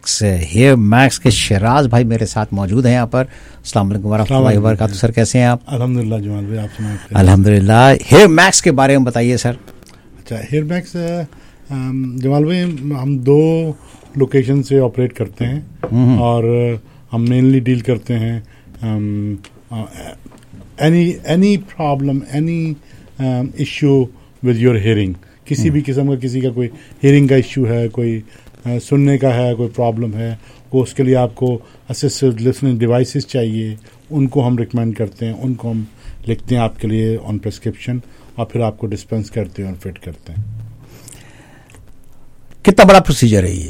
Hair max के शराज भाई मेरे साथ मौजूद हैं यहाँ पर। अस्सलाम वालेकुम वरहमतुल्लाहि वबरकातुहू। सर कैसे हैं आप? अल्हम्दुलिल्लाह जमाल भाई, आप सुनाएं। अल्हम्दुलिल्लाह। हेयर मैक्स के बारे में बताइए सर। अच्छा, हेयर मैक्स जमाल भाई हम 2 लोकेशन से ऑपरेट करते हैं और हम मेनली डील करते हैं any problem, any issue with your hearing. किसी भी किस्म का, किसी का कोई हेयरिंग का इशू है, कोई सुनने का है, कोई प्रॉब्लम है, वो उसके लिए आपको असिस्टिव लिसनिंग डिवाइसेस चाहिए, उनको हम रिकमेंड करते हैं, उनको हम लिखते हैं आपके लिए ऑन प्रिस्क्रिप्शन और फिर आपको डिस्पेंस करते हैं और फिट करते हैं। कितना बड़ा प्रोसीजर है ये?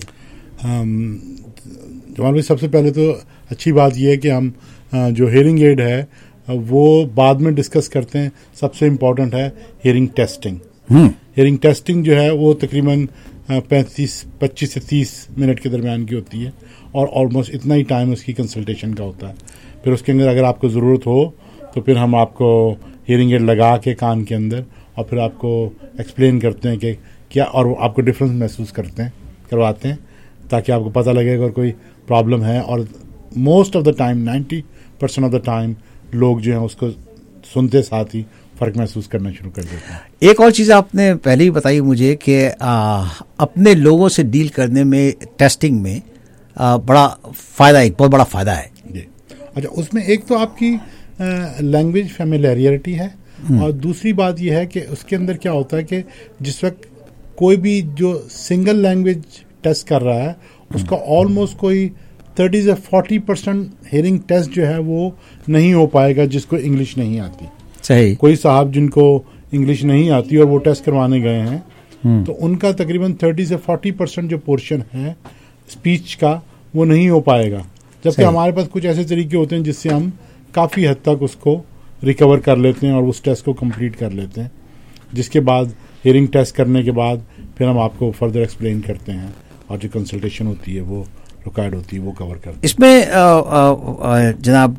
जमाल भाई, सबसे पहले तो अच्छी बात यह है कि हम जो हेयरिंग एड है वो बाद में डिस्कस करते हैं। सबसे इम्पॉर्टेंट है हेयरिंग टेस्टिंग। हेयरिंग टेस्टिंग जो है वो तकरीबन 25 से 30 मिनट के दरमियान की होती है और ऑलमोस्ट इतना ही टाइम उसकी कंसल्टेशन का होता है। फिर उसके अंदर अगर आपको ज़रूरत हो तो फिर हम आपको हेयरिंग एड लगा के कान के अंदर और फिर आपको एक्सप्लेन करते हैं कि क्या, और आपको डिफरेंस महसूस करवाते हैं ताकि आपको पता लगे अगर कोई प्रॉब्लम है। और most of the time 90% of the time लोग जो हैं उसको सुनते साथ ही फ़र्क महसूस करना शुरू कर देते हैं। एक और चीज़ आपने पहले ही बताई मुझे कि अपने लोगों से डील करने में, टेस्टिंग में बड़ा फ़ायदा, एक बहुत बड़ा फ़ायदा है जी। अच्छा, उसमें एक तो आपकी लैंग्वेज फेमिलियरिटी है और दूसरी बात यह है कि उसके अंदर क्या होता है कि जिस वक्त कोई भी जो सिंगल लैंग्वेज टेस्ट कर रहा है उसका ऑलमोस्ट कोई 30 से 40% हेयरिंग टेस्ट जो है वो नहीं हो पाएगा जिसको इंग्लिश नहीं आती। सही। कोई साहब जिनको इंग्लिश नहीं आती और वो टेस्ट करवाने गए हैं तो उनका तकरीबन 30 से 40% जो पोर्शन है स्पीच का वो नहीं हो पाएगा, जबकि हमारे पास कुछ ऐसे तरीके होते हैं जिससे हम काफ़ी हद तक उसको रिकवर कर लेते हैं और उस टेस्ट को कंप्लीट कर लेते हैं, जिसके बाद हेयरिंग टेस्ट करने के बाद फिर हम आपको फर्दर एक्सप्लेन करते हैं और जो कंसल्टेशन होती है वो रिकॉर्ड होती है वो कवर करते हैं। इसमें जनाब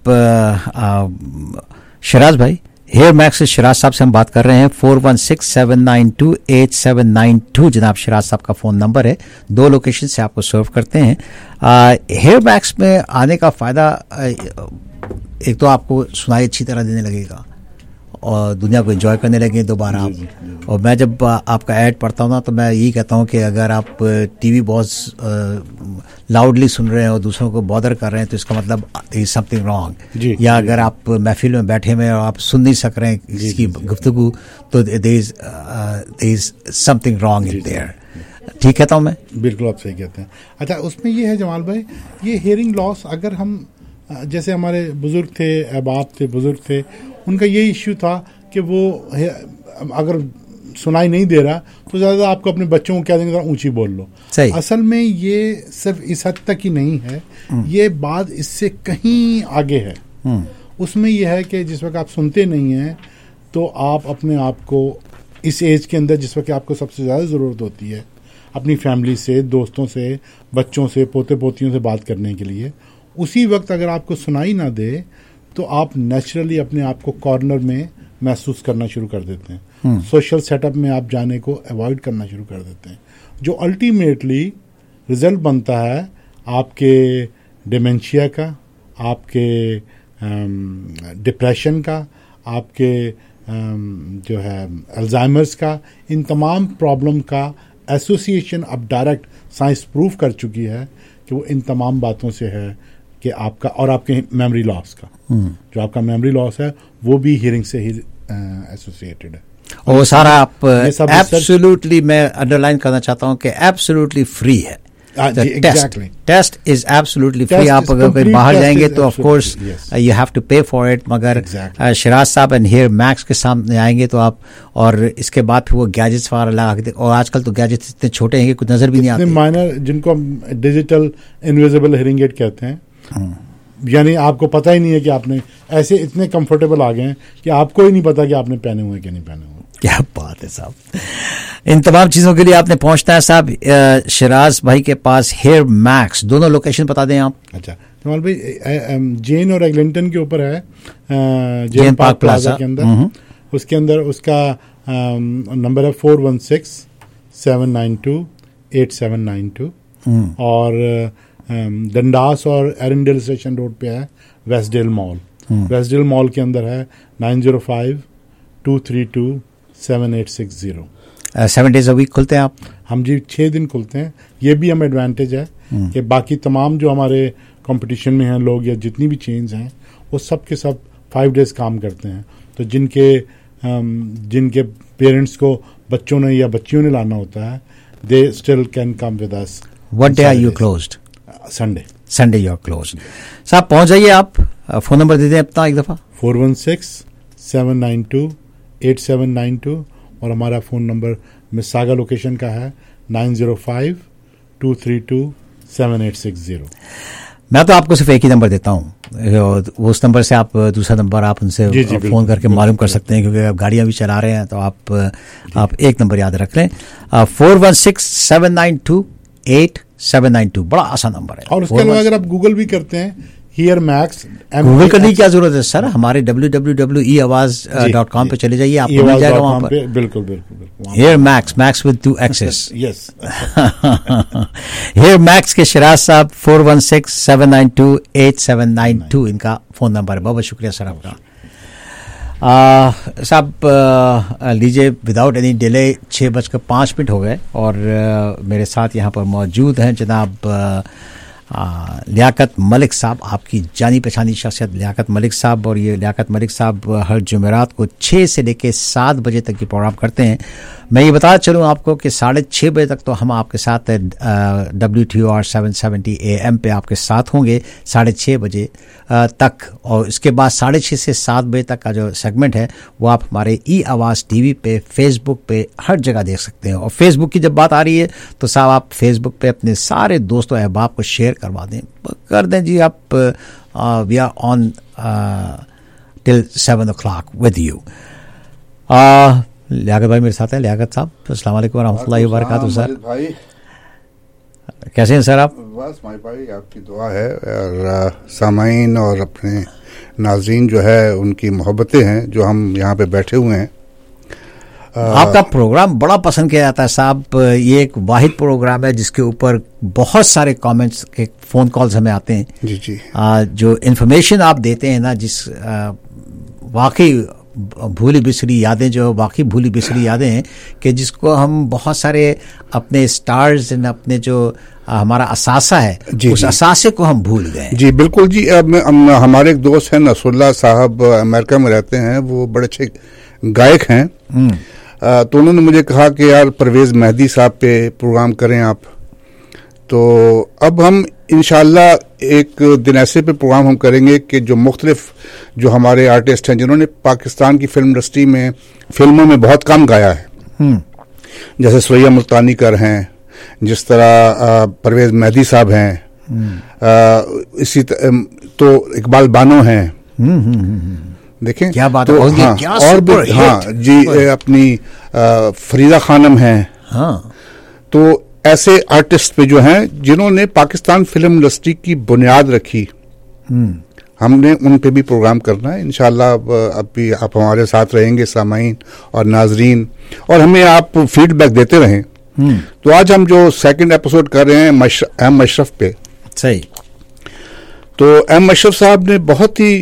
शराज भाई, हेयर मैक्स से शराज साहब से हम बात कर रहे हैं। 4167928792 जनाब शराज साहब का फ़ोन नंबर है। 2 लोकेशन से आपको सर्व करते हैं। हेयर मैक्स में आने का फ़ायदा, एक तो आपको सुनाई अच्छी तरह देने लगेगा और दुनिया को एंजॉय करने लगे दोबारा आप। और मैं जब आपका ऐड पढ़ता हूँ ना तो मैं यही कहता हूँ कि अगर आप टीवी बहुत लाउडली सुन रहे हैं और दूसरों को बॉदर कर रहे हैं तो इसका मतलब इज समथिंग रॉन्ग। या अगर आप महफिल में बैठे हुए और आप सुन नहीं सक रहे हैं इसकी गुफ्तगू तो there is something wrong in there. ठीक कहता हूँ मैं? बिल्कुल आप सही कहते हैं। अच्छा, उसमें ये है जमाल भाई, ये हेयरिंग लॉस, अगर हम जैसे हमारे बुजुर्ग थे, अहबाब थे, बुजुर्ग थे, उनका ये इश्यू था कि वो अगर सुनाई नहीं दे रहा तो ज़्यादा आपको अपने बच्चों को कह देंगे जरा ऊंची बोल लो। असल में ये सिर्फ इस हद तक ही नहीं है, ये बात इससे कहीं आगे है। उसमें यह है कि जिस वक्त आप सुनते नहीं हैं तो आप अपने आप को इस एज के अंदर जिस वक्त आपको सबसे ज़्यादा ज़रूरत होती है अपनी फैमिली से, दोस्तों से, बच्चों से, पोते पोतियों से बात करने के लिए, उसी वक्त अगर आपको सुनाई ना दे तो आप नेचुरली अपने आप को कॉर्नर में महसूस करना शुरू कर देते हैं। सोशल सेटअप में आप जाने को अवॉइड करना शुरू कर देते हैं, जो अल्टीमेटली रिजल्ट बनता है आपके डिमेंशिया का, आपके डिप्रेशन का, आपके जो है अल्जाइमर्स का। इन तमाम प्रॉब्लम का एसोसिएशन अब डायरेक्ट साइंस प्रूव कर चुकी है कि वो इन तमाम बातों से है कि आपका और आपके मेमोरी लॉस का, जो आपका मेमोरी लॉस है वो भी हियरिंग से ही एसोसिएटेड है। और वो सारा आप एब्सोल्युटली, मैं अंडरलाइन करना चाहता हूँ कि एब्सोल्युटली फ्री है। Test is absolutely free. आप अगर कहीं बाहर जाएंगे तो of course you have to pay for it, मगर शराज साहब एंड हेयर मैक्स के सामने आएंगे तो आप, और इसके बाद फिर वो गैजेट्स वगैरह लगा के, और आजकल तो गैजेट्स इतने छोटे हैं कि कुछ नजर भी नहीं आते, माइनर, जिनको हम डिजिटल इनविजिबल हेयरिंग एड कहते हैं। यानी आपको पता ही नहीं है कि आपने, ऐसे इतने कंफर्टेबल आ गए हैं कि आपको ही नहीं पता कि आपने पहने हुए कि नहीं पहने हुए। क्या बात है साहब। इन तमाम चीज़ों के लिए आपने पहुंचना है साहब शराज भाई के पास। हेयर मैक्स, दोनों लोकेशन बता दें आप। अच्छा जमाल भाई, जेन और एग्लिंगटन के ऊपर है, जेन पार्क प्लाजा के अंदर। उसके अंदर उसका नंबर है 4167928792 और डंडास और एरिंडल स्टेशन रोड पे है वेस्टडेल मॉल। वेस्टडेल मॉल के अंदर है 9052327860। 7 days a week खुलते हैं आप? हम जी 6 दिन खुलते हैं। ये भी हम एडवांटेज है कि बाकी तमाम जो हमारे कंपटीशन में हैं लोग या जितनी भी चेन्स हैं वो सब के सब 5 days काम करते हैं। तो जिनके पेरेंट्स को बच्चों ने या बच्चियों ने लाना होता है, they still can come with us. What day are you closed? Sunday you are closed। साहब पहुंच जाइए आप। फोन नंबर दे दें अपना एक दफा। 416-792-8792 और हमारा फ़ोन नंबर मिसागा लोकेशन का है 905-232-7860। मैं तो आपको सिर्फ एक ही नंबर देता हूँ, उस नंबर से आप दूसरा नंबर आप उनसे फ़ोन करके मालूम कर सकते हैं, क्योंकि आप गाड़ियाँ भी चला रहे हैं तो आप एक नंबर याद रख लें, 416-792-8792। बड़ा आसान नंबर है। और उसके अलावा अगर आप गूगल भी करते हैं हियर मैक्स, गूगल करने की क्या जरूरत है सर? हमारे www.eawaz.com पे चले जाइए, आपको मिल जाएगा वहां पर। बिल्कुल। Hear Max with 2 X's। Yes. Hear Max के शिराज साहब 416-792-8792 इनका फोन नंबर है। बहुत शुक्रिया सर आपका। साहब लीजिए, विदाउट एनी डिले 6:05 हो गए और मेरे साथ यहाँ पर मौजूद हैं जनाब लियाकत मलिक साहब, आपकी जानी पहचानी शख्सियत लियाकत मलिक साहब। और ये लियाकत मलिक साहब हर जुमेरात को 6 से लेकर 7 बजे तक की प्रोग्राम करते हैं। मैं ये बता चलूँ आपको कि 6:30 बजे तक तो हम आपके साथ WTOR 770 AM पे आपके साथ होंगे 6:30 बजे तक, और इसके बाद 6:30 से 7 बजे तक का जो सेगमेंट है वो आप हमारे ई-आवाज़ TV पे, फेसबुक पे हर जगह देख सकते हैं। और फेसबुक की जब बात आ रही है तो साहब आप फेसबुक पे अपने सारे दोस्तों अहबाब को शेयर करवा दें, कर दें जी आप। We are on till 7 o'clock with you. Liyaqat भाई मेरे साथ हैं। लियाकत साहब अस्सलाम वालेकुम रहमतुल्लाहि व बरकातहू। सर भाई कैसे हैं सर आप? बस माई भाई आपकी दुआ है और सामाईन और अपने नाज़रीन जो है उनकी मोहब्बतें हैं जो हम यहाँ पे बैठे हुए हैं। आपका प्रोग्राम बड़ा पसंद किया जाता है साहब। ये एक वाहिद प्रोग्राम है जिसके ऊपर बहुत सारे कमेंट्स के फ़ोन कॉल्स हमें आते हैं। जी। जो इन्फॉर्मेशन आप देते हैं ना, जिस वाकई भूली बिसरी यादें, जो वाकई भूली बिसरी यादें हैं कि जिसको हम बहुत सारे अपने स्टार्स, अपने जो हमारा असासा है उस असासे को हम भूल गए। जी बिल्कुल जी। अब हमारे एक दोस्त हैं नसरुल्लाह साहब, अमेरिका में रहते हैं, वो बड़े अच्छे गायक हैं। तो उन्होंने मुझे कहा कि यार परवेज़ मेहदी साहब पे प्रोग्राम करें आप। तो अब हम इंशाल्लाह एक दिन ऐसे पे प्रोग्राम हम करेंगे कि जो मुख्तलिफ जो हमारे आर्टिस्ट हैं जिन्होंने पाकिस्तान की फिल्म इंडस्ट्री में फिल्मों में बहुत कम गाया है, जैसे सुरैया मुल्तानी कर हैं, जिस तरह परवेज़ मेहदी साहब हैं, इसी तो इकबाल बानो हैं। देखें क्या बात तो, है। हाँ, क्या और भी हाँ जी अपनी फरीदा खानम हैं। हाँ, तो ऐसे आर्टिस्ट पे जो हैं जिन्होंने पाकिस्तान फिल्म इंडस्ट्री की बुनियाद रखी, हमने उन पे भी प्रोग्राम करना है इंशाल्लाह। अब भी आप हमारे साथ रहेंगे सामाईन और नाजरीन, और हमें आप फीडबैक देते रहें। तो आज हम जो सेकंड एपिसोड कर रहे हैं एम अशरफ पे। सही। तो एम अशरफ साहब ने बहुत ही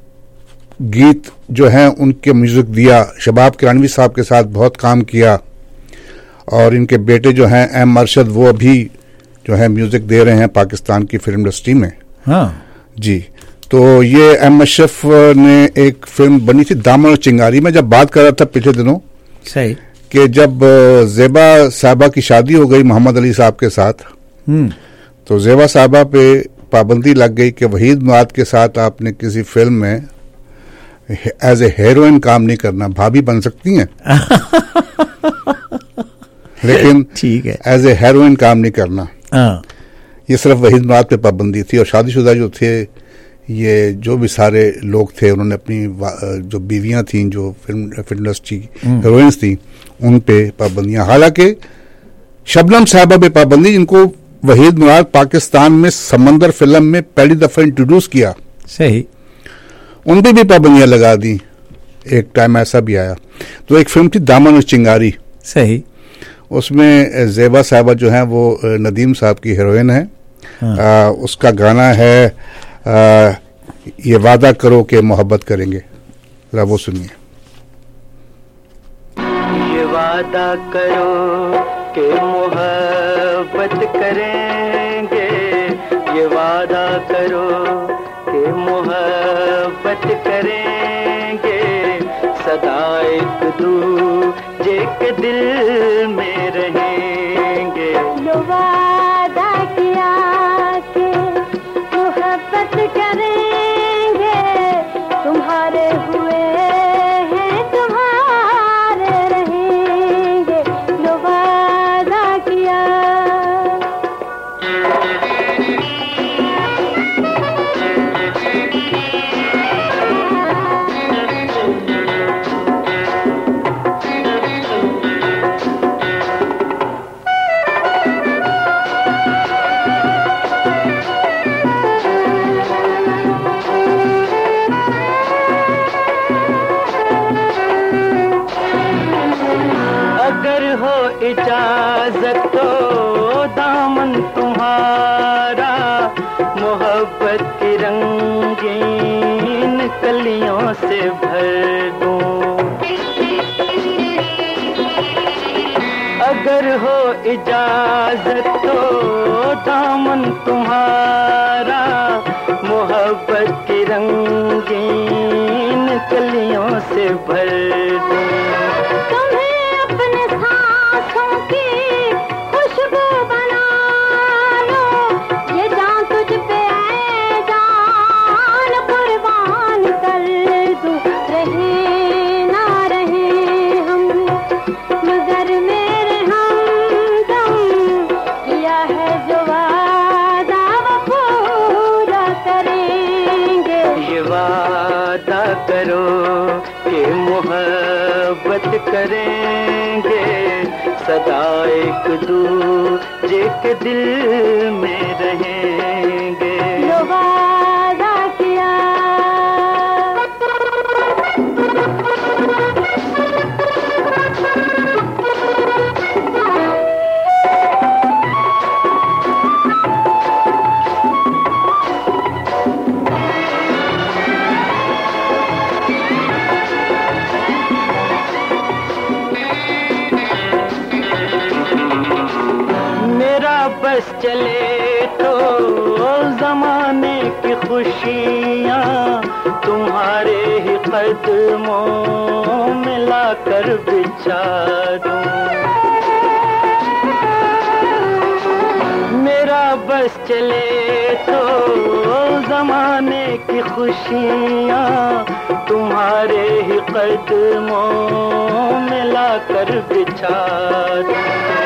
गीत जो हैं उनके म्यूजिक दिया, शबाब किरानवी साहब के साथ बहुत काम किया, और इनके बेटे जो हैं एम अरशद वो अभी जो है म्यूजिक दे रहे हैं पाकिस्तान की फिल्म इंडस्ट्री में। हाँ जी। तो ये एम अशरफ ने एक फिल्म बनी थी दामन और चिंगारी में, जब बात कर रहा था पिछले दिनों, सही, कि जब ज़ेबा साहबा की शादी हो गई मोहम्मद अली साहब के साथ, तो ज़ेबा साहबा पे पाबंदी लग गई कि वहीद मुराद के साथ आपने किसी फिल्म में एज ए हीरोइन काम नहीं करना। भाभी बन सकती हैं लेकिन ठीक है, एज ए हीरोइन काम नहीं करना। ये सिर्फ वहीद मुराद पे पाबंदी थी। और शादीशुदा जो थे, ये जो भी सारे लोग थे, उन्होंने अपनी जो बीवियां थीं जो फिल्म इंडस्ट्री हीरोइंस थी उन पे पाबंदियां। हालांकि शबनम साहबा पे पाबंदी, जिनको वहीद मुराद पाकिस्तान में समंदर फिल्म में पहली दफा इंट्रोड्यूस किया, सही, उन पे भी पाबंदियां लगा दी। एक टाइम ऐसा भी आया। तो एक फिल्म थी दामन और चिंगारी, सही, उसमें ज़ेबा साहबा जो हैं वो नदीम साहब की हीरोइन है, उसका गाना है ये वादा करो कि मोहब्बत करेंगे, जरा वो सुनिए। ये वादा करो कि मोहब्बत करेंगे, ये वादा करो कि मोहब्बत करेंगे, सदा एक दूजे के दिल में रहेंगे। जो वादा किया कि मोहब्बत करेंगे, तुम्हारे हुए हैं तुम्हारे रहेंगे, जो वादा किया। इजाजत तो दामन तुम्हारा मोहब्बत की रंगीन कलियों से भर दूं। अगर हो इजाजत तो दामन तुम्हारा मोहब्बत की रंगीन कलियों से भर दूं। करेंगे, सदा एक दूजे के दिल में रहेंगे, जो वादा किया। बस चले तो ज़माने की खुशियाँ तुम्हारे ही कदमों में लाकर बिछा दूं। मेरा बस चले तो ज़माने की खुशियाँ तुम्हारे ही कदमों में लाकर बिछा दूं।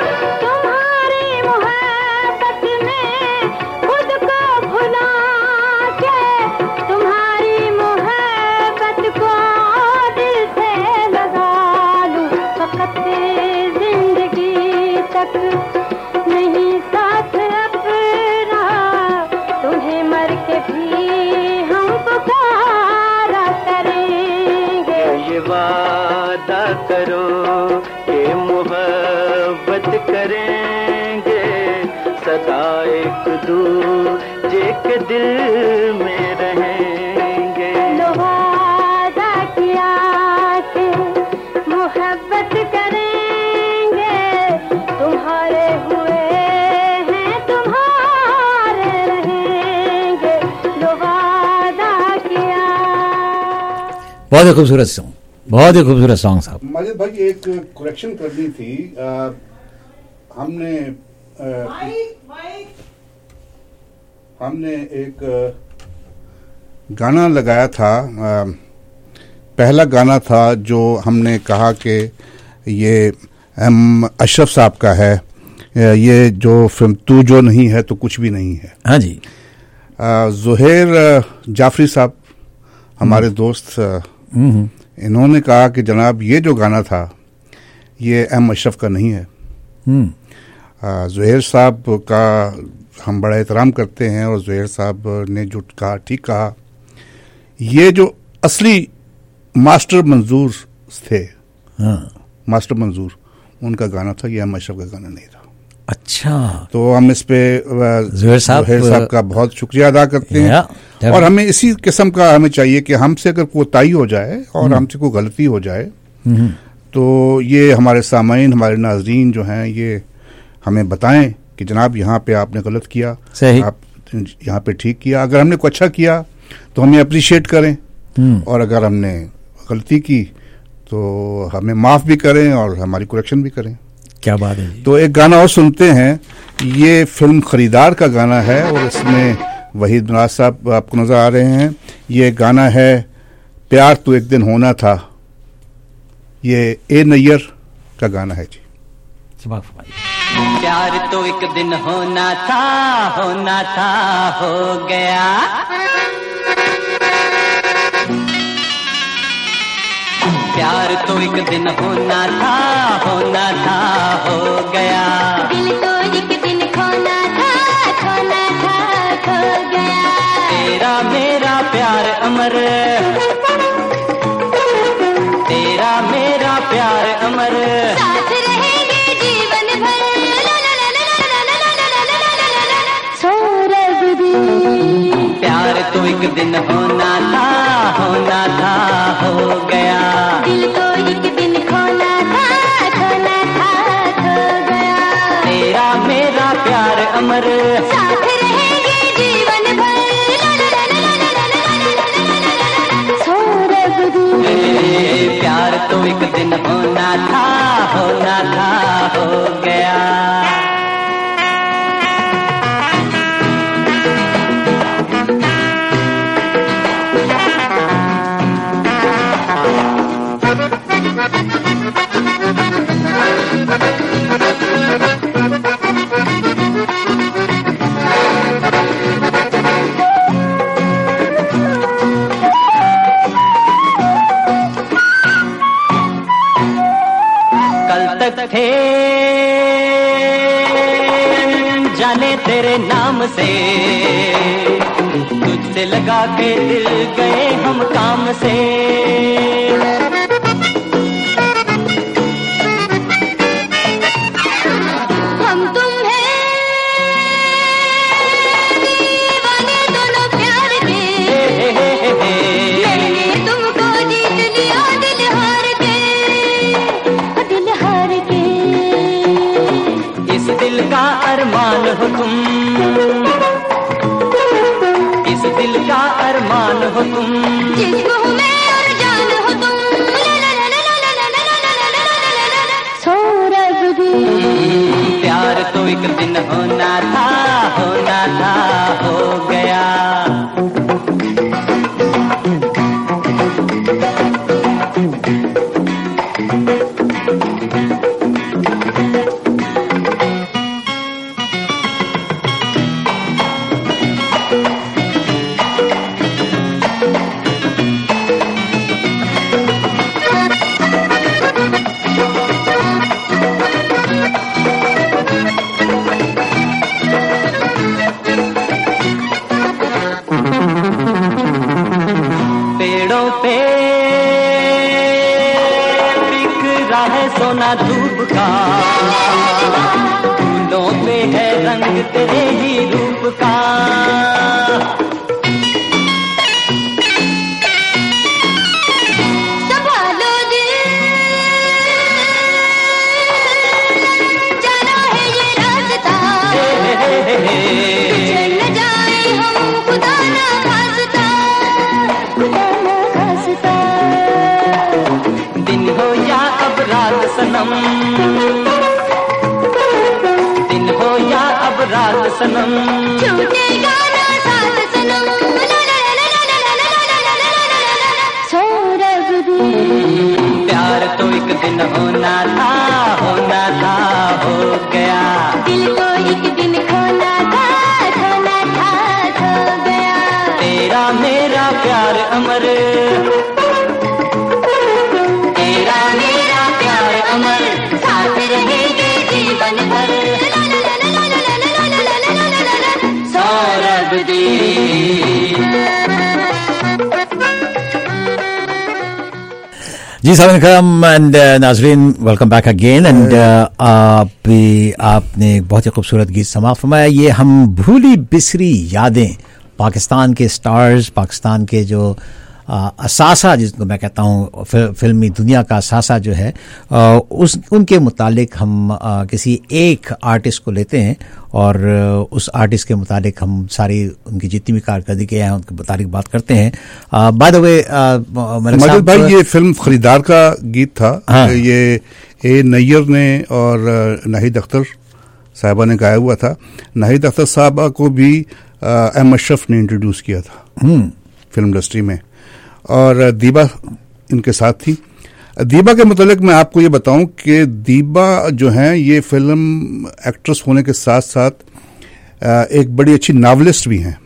नहीं साथ अपना, तुम्हें मर के भी हम पुकारा करेंगे। ये वादा करो कि मोहब्बत करेंगे, सदा एक दूजे के दिल में रहेंगे। जो वादा किया कि मोहब्बत करेंगे, तुम्हारे हुए हैं तुम्हारे रहेंगे, जो वादा किया। बहुत ही खूबसूरत सॉन्ग, बहुत ही खूबसूरत सॉन्ग साहब। माजिद भाई एक करेक्शन करनी थी। हमने एक गाना लगाया था, पहला गाना था जो हमने कहा कि ये अशरफ साहब का है, ये जो फिल्म तू जो नहीं है तो कुछ भी नहीं है। हाँ जी। ज़ुहैर जाफरी साहब हमारे दोस्त, इन्होंने कहा कि जनाब ये जो गाना था ये अशरफ का नहीं है। ज़ुहैर साहब का हम बड़ा एहतराम करते हैं और ज़ुहैर साहब ने जो कहा ठीक कहा। ये जो असली मास्टर मंजूर थे, मास्टर मंजूर, उनका गाना था, ये अशरफ का गाना नहीं था। अच्छा, तो हम इस पे ज़ुहैर साहब का बहुत शुक्रिया अदा करते हैं। या, और हमें इसी किस्म का हमें चाहिए कि हमसे अगर कोताही हो जाए और हमसे कोई गलती हो जाए तो ये हमारे सामाईन, हमारे नाज़रीन जो हैं, ये हमें बताएं कि जनाब यहाँ पे आपने गलत किया, सही, आप यहाँ पे ठीक किया। अगर हमने कुछ अच्छा किया तो हमें अप्रिशिएट करें, और अगर हमने गलती की तो हमें माफ़ भी करें और हमारी करेक्शन भी करें। क्या बात है जी। तो एक गाना और सुनते हैं, ये फिल्म खरीदार का गाना है और इसमें वहीद नवाज साहब आपको नजर आ रहे हैं। ये गाना है प्यार तो एक दिन होना था, ये ए नैयर का गाना है जी। प्यार तो एक दिन होना था, हो गया। प्यार तो एक दिन होना था, हो गया। दिल तो एक दिन खोना था, खो गया। तेरा मेरा प्यार अमर, तेरा मेरा प्यार अमर, साथ रहेंगे जीवन भर। प्यार तो एक दिन होना था, हो गया। दिल तो एक दिन खोना था, खो गया। तेरा मेरा प्यार अमर, साथ रहेंगे जीवन भर। प्यार तो एक दिन होना था, हो गया। कल तक थे जाने तेरे नाम से, तुझसे लगा के दिल गए हम काम से। हम तुम हैं दीवाने दोनों प्यार के। मैंने तुमको जीत लिया दिल हार के। इस दिल का अरमान हो तुम, इस दिल का अरमान हो तुम, जिस्म हूँ मैं और जान हो तुम। प्यार तो एक दिन होना था, हो गया। पेड़ों पे बिक रहा है सोना धूप का, फूलों पे है रंग तेरे ही रूप का। संभालो दिल, जाना है ये रास्ता। चल जाए हम खुदा ना खास्ता, दिन हो या अब रात सनम, दिन हो या अब रात सनम, छूटेगा ना साथ सनम। प्यार तो एक दिन होना था, हो गया। दिल को एक दिन खोना था, खो गया। तेरा मेरा प्यार अमर, तेरा मेरा प्यार अमर, साथ रहेंगे जीवन भर। सौरभ दी। जी जी सलाम एंड नाजरीन, वेलकम बैक अगेन। एंड आपने एक बहुत ही खूबसूरत गीत समाप्त फरमाया। ये हम भूली बिसरी यादें, पाकिस्तान के स्टार्स, पाकिस्तान के जो असासा जिसको मैं कहता हूँ, फिल्मी दुनिया का असासा जो है, उनके मुतालिक हम किसी एक आर्टिस्ट को लेते हैं और उस आर्टिस्ट के मुतालिक हम सारी उनकी जितनी भी कारकर्दगी हैं उनके मुतालिक बात करते हैं। बाय द वे मजिद भाई, ये फिल्म खरीदार का गीत था। हाँ। ये ए नैयर ने और नाहिद अख्तर साहिबा ने गाया हुआ था। नाहिद अख्तर साहबा को भी एम अशरफ ने इंट्रोड्यूस किया था फिल्म इंडस्ट्री में, और दीबा इनके साथ थी। दीबा के मुतालिक मैं आपको ये बताऊं कि दीबा जो हैं ये फिल्म एक्ट्रेस होने के साथ साथ एक बड़ी अच्छी नावलिस्ट भी हैं।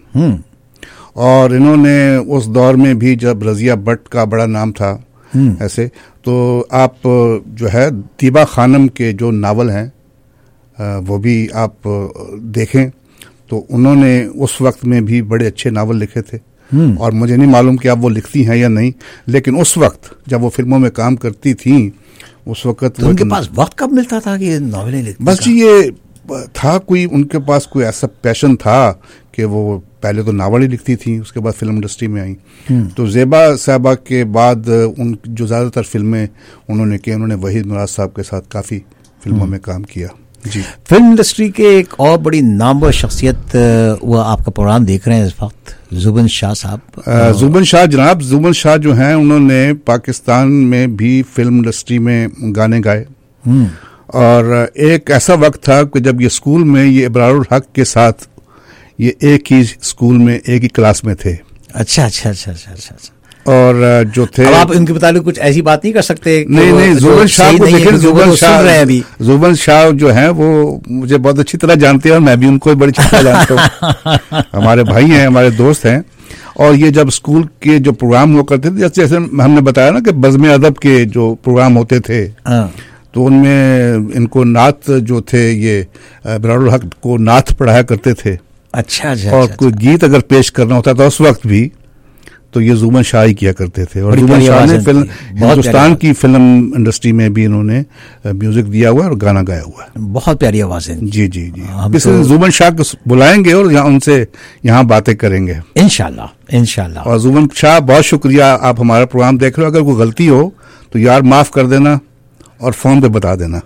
और इन्होंने उस दौर में भी, जब रजिया भट्ट का बड़ा नाम था ऐसे, तो आप जो है दीबा खानम के जो नावल हैं वो भी आप देखें तो उन्होंने उस वक्त में भी बड़े अच्छे नावल लिखे थे। और मुझे नहीं मालूम कि अब वो लिखती हैं या नहीं, लेकिन उस वक्त जब वो फिल्मों में काम करती थी उस वक्त तो उनके पास वक्त कब मिलता था कि नॉवेलें लिखती? बस जी ये था, कोई उनके पास कोई ऐसा पैशन था कि वो पहले तो नावल ही लिखती थी, उसके बाद फिल्म इंडस्ट्री में आई। तो ज़ेबा साहबा के बाद उन जो ज़्यादातर फिल्में उन्होंने की, उन्होंने वहीद मुराद साहब के साथ काफ़ी फिल्मों में काम किया। जी, फिल्म इंडस्ट्री के एक और बड़ी नामवर शख्सियत, वो आपका प्रोग्राम देख रहे हैं इस वक्त, जुबन शाह साहब। जुबन शाह जनाब, जुबन शाह जो हैं उन्होंने पाकिस्तान में भी फिल्म इंडस्ट्री में गाने गाए। और एक ऐसा वक्त था कि जब ये स्कूल में, ये इब्रारुल हक के साथ ये एक ही स्कूल में एक ही क्लास में थे। अच्छा अच्छा अच्छा अच्छा अच्छा अच्छा। और जो थे, अब आप इनके मुताबिक कुछ ऐसी बात नहीं कर सकते? नहीं, जुबन शाह को देखें, जुबन शाह जो हैं वो मुझे बहुत अच्छी तरह जानते हैं और मैं भी उनको बड़ी अच्छी तरह जानता हूँ। हमारे भाई हैं, हमारे दोस्त हैं। और ये जब स्कूल के जो प्रोग्राम हुआ करते थे, जैसे हमने बताया ना कि बज़्म अदब के जो प्रोग्राम होते थे, तो उनमें इनको नात जो थे, ये इब्रारुल हक को नात पढ़ाया करते थे। अच्छा अच्छा। और कोई गीत अगर पेश करना होता था उस वक्त भी, तो ये जुबन शाह ही किया करते थे। और जुबन शाह ने हिंदुस्तान की फिल्म इंडस्ट्री में भी इन्होंने म्यूजिक दिया हुआ है और गाना गाया हुआ है। बहुत प्यारी आवाज है। जी जी जी। इसलिए जुबन शाह को बुलाएंगे और उनसे यहाँ बातें करेंगे इंशाल्लाह इंशाल्लाह। और जुबन शाह, बहुत शुक्रिया, आप हमारा प्रोग्राम देख रहे हो। अगर कोई गलती हो तो यार माफ कर देना और फोन पे बता देना।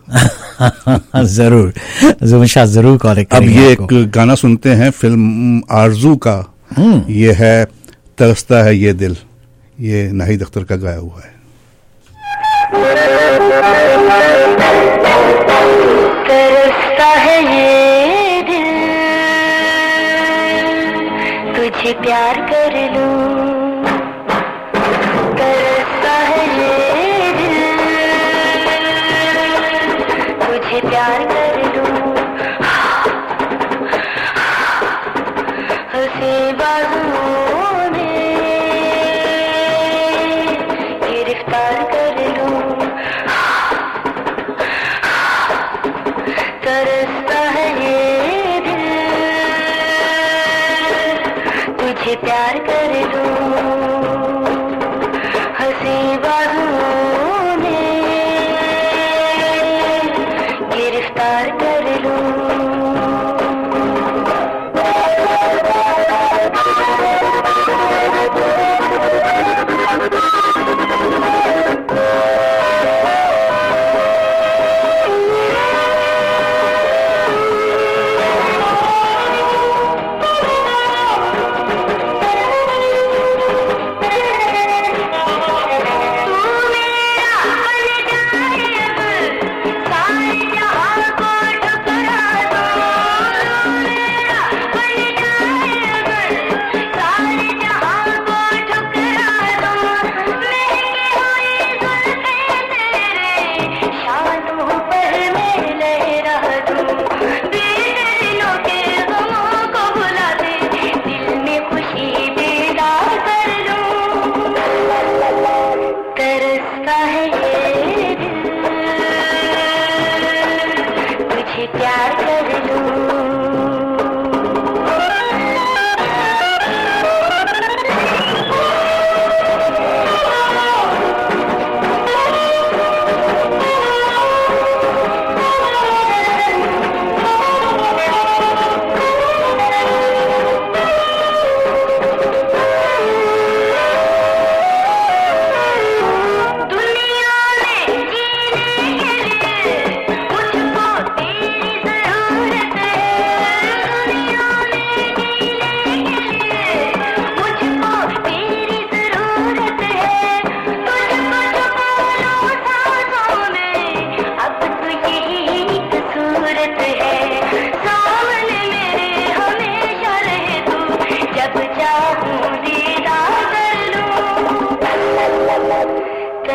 जरूर, जुबन शाह जरूर कॉल करेंगे। अब ये एक गाना सुनते हैं फिल्म आरजू का। ये है तरसता है ये दिल, ये नाहिद अख्तर का गाया हुआ है। तरसता है ये दिल, तुझे प्यार कर लूं। तरसता है ये दिल, तुझे प्यार कर लूं। हंसे बाजुओं में गिरफ्तार कर लूं। तरसता है ये दिल, तुझे प्यार कर लूं। हंसी बाजुओं में गिरफ्तार कर लूं।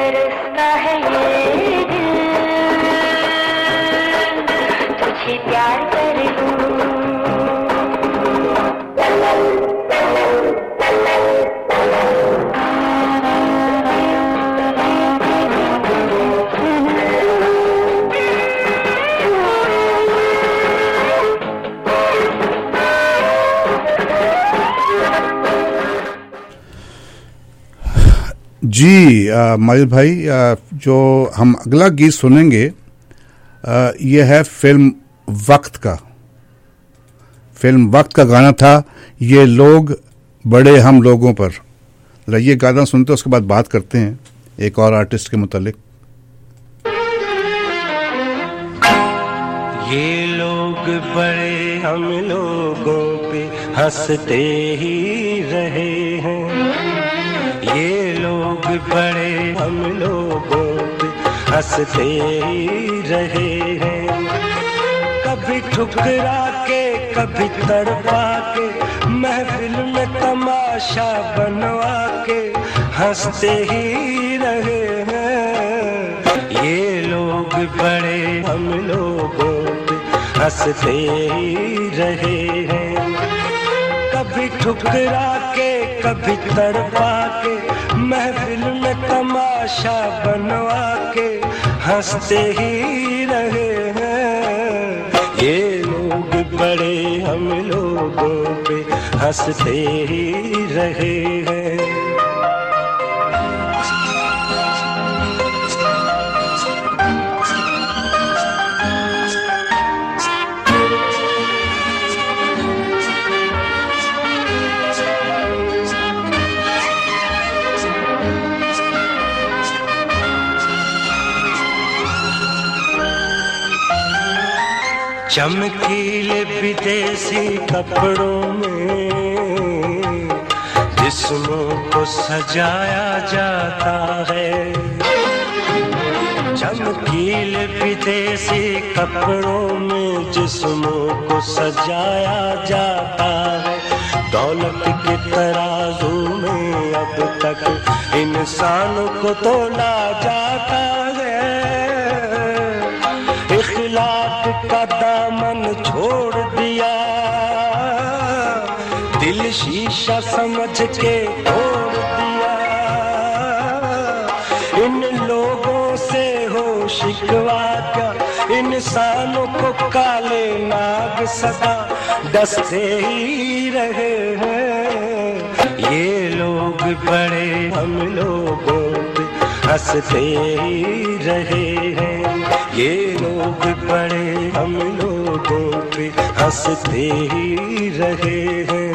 तरसता है ये दिल, तुझे प्यार कर लूं। जी माजिद भाई, जो हम अगला गीत सुनेंगे ये है फिल्म वक्त का। फिल्म वक्त का गाना था ये लोग बड़े हम लोगों पर। ये गाना सुनते हैं, उसके बाद बात करते हैं एक और आर्टिस्ट के मुतालिक। ये लोग बड़े हम लोगों पे हंसते ही रहे हैं, ये लोग बड़े हम लोगों पे हंसते ही रहे हैं। कभी ठुकरा के कभी तड़पा के, महफिल में तमाशा बनवा के हंसते ही रहे हैं। ये लोग बड़े हम लोगों पे हंसते ही रहे हैं। कभी ठुकरा के कभी तड़पा के, महफिल में तमाशा बनवा के हंसते ही रहे हैं। ये लोग बड़े हम लोगों पे हंसते ही रहे हैं। चमकीले विदेशी कपड़ों में जिस्मों को सजाया जाता है। चमकीले विदेशी कपड़ों में जिस्मों को सजाया जाता है। दौलत के तराजू में अब तक इंसान को तोला जाता है। इखलाक का दामन छोड़ दिया, दिल शीशा समझ के तोड़ दिया। इन लोगों से हो शिकवा क्या, इंसानों को काले नाग सदा डसते ही रहे हैं। ये लोग बड़े हम लोगों पे हंसते ही रहे हैं। ये लोग बड़े हम लोगों पे हंसते ही रहे हैं।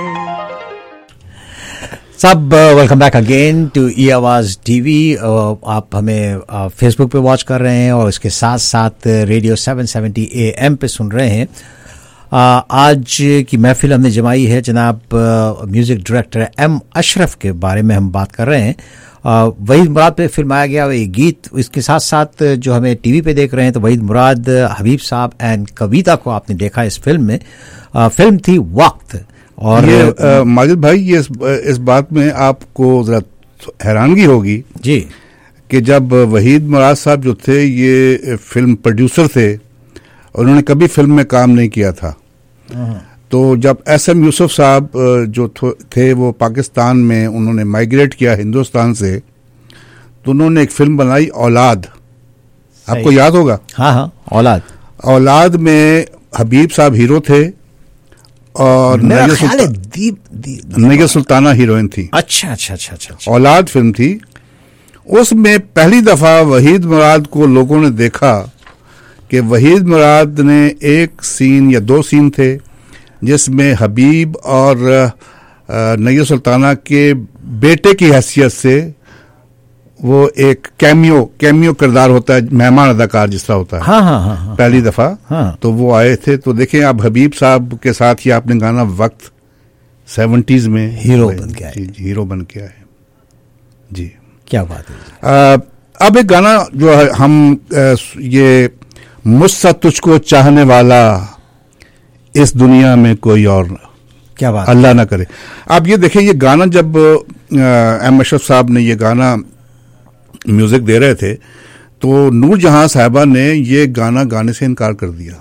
सब welcome back again to E Awaz TV. आप हमें फेसबुक पे वॉच कर रहे हैं और इसके साथ साथ रेडियो 770 AM पे सुन रहे हैं। आज की महफिल हमने जमाई है जनाब म्यूजिक डायरेक्टर M अशरफ के बारे में हम बात कर रहे हैं। वहीद मुराद पे फिल्माया गया ये गीत, इसके साथ साथ जो हमें टीवी पे देख रहे हैं तो वहीद मुराद, हबीब साहब एंड कविता को आपने देखा इस फिल्म में। फिल्म थी वक्त। और माजिद भाई, ये इस बात में आपको जरा हैरानगी होगी जी कि जब वहीद मुराद साहब जो थे ये फिल्म प्रोड्यूसर थे, उन्होंने कभी फिल्म में काम नहीं किया था। तो जब SM यूसुफ साहब जो थे वो पाकिस्तान में उन्होंने माइग्रेट किया हिंदुस्तान से, तो उन्होंने एक फिल्म बनाई औलाद। आपको याद होगा? हाँ हाँ, औलाद। औलाद में हबीब साहब हीरो थे और नैयर सुल्ताना हीरोइन थी। अच्छा अच्छा अच्छा अच्छा। औलाद फिल्म थी। उसमें पहली दफा वहीद मुराद को लोगों ने देखा कि वहीद मुराद ने एक सीन या दो सीन थे जिसमें हबीब और नैयर सुल्ताना के बेटे की हैसियत से वो एक कैमियो किरदार होता है, मेहमान अदाकार जिस तरह होता है। हाँ हाँ हाँ, पहली दफा हाँ। तो वो आए थे। तो देखें आप, हबीब साहब के साथ ही आपने गाना वक्त 70s में हीरो बन के आए। जी, हीरो बन के आए जी। क्या बात है। अब एक गाना जो है हम ये मुझसे तुझको चाहने वाला इस दुनिया में कोई और, क्या बात, अल्लाह ना करे। आप ये देखें, ये गाना जब M अशरफ साहब ने ये गाना म्यूजिक दे रहे थे, तो नूरजहां साहिबा ने ये गाना गाने से इनकार कर दिया।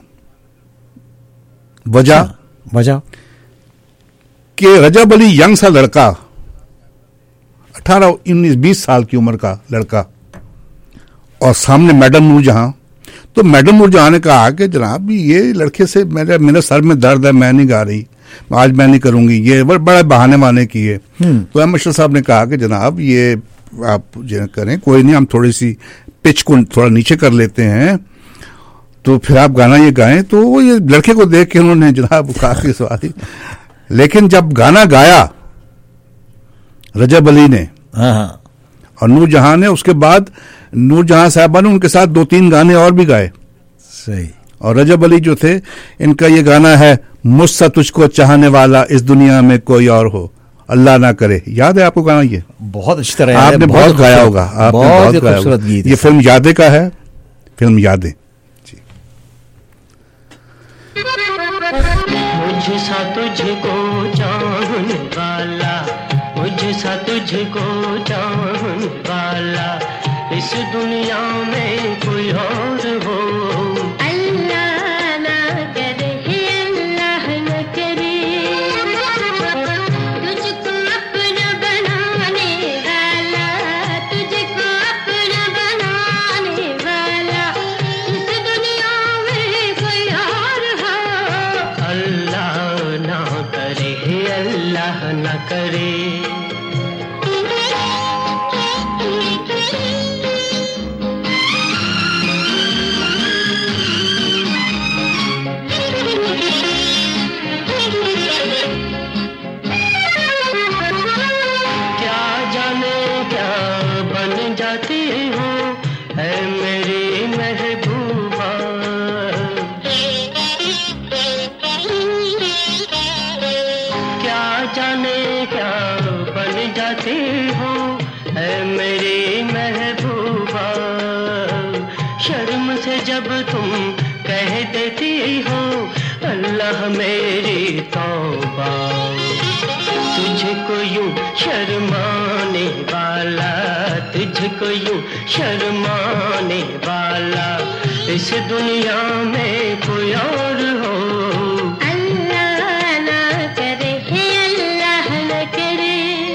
वजह कि रजब अली यंग सा लड़का, 18, 19, 20 साल की उम्र का लड़का, और सामने मैडम नूरजहां। तो मैडम नूरजहां ने कहा कि जनाब ये लड़के से मेरे सर में दर्द है, मैं नहीं गा रही, आज मैं नहीं करूंगी, ये बड़े बहाने वाने किए। तो एम अशरफ साहब ने कहा कि जनाब ये आप जो करें, कोई नहीं, हम थोड़ी सी पिच को थोड़ा नीचे कर लेते हैं, तो फिर आप गाना ये गाएं। तो वो ये लड़के को देख के उन्होंने जनाब काफी सवारी, लेकिन जब गाना गाया रजब अली ने और नूरजहां ने, उसके बाद नूरजहां साहबा ने उनके साथ 2-3 गाने और भी गाए। सही। और रजब अली जो थे, इनका ये गाना है, मुझसे तुझको चाहने वाला इस दुनिया में कोई और हो, अल्लाह ना करे। याद है आपको गाना? ये बहुत अच्छी तरह आपने बहुत गाया होगा, आपने बहुत गाया होगा। ये फिल्म यादें का है, फिल्म यादें। मुझसा तुझको चाहने वाला, मुझसा तुझको चाहने वाला इस दुनिया में कोई और हो, अल्लाह ना करे, अल्लाह न करे। तुझको अपना बनाने वाला, तुझको अपना बनाने वाला इस दुनिया में कोई और हो, अल्लाह ना करे, अल्लाह ना करे। जब तुम कह देती हो अल्लाह मेरी तौबा, तुझको यूं शर्माने वाला, तुझको यूं शर्माने वाला इस दुनिया में कोई और हो, अल्लाह ना करे, अल्लाह न करे।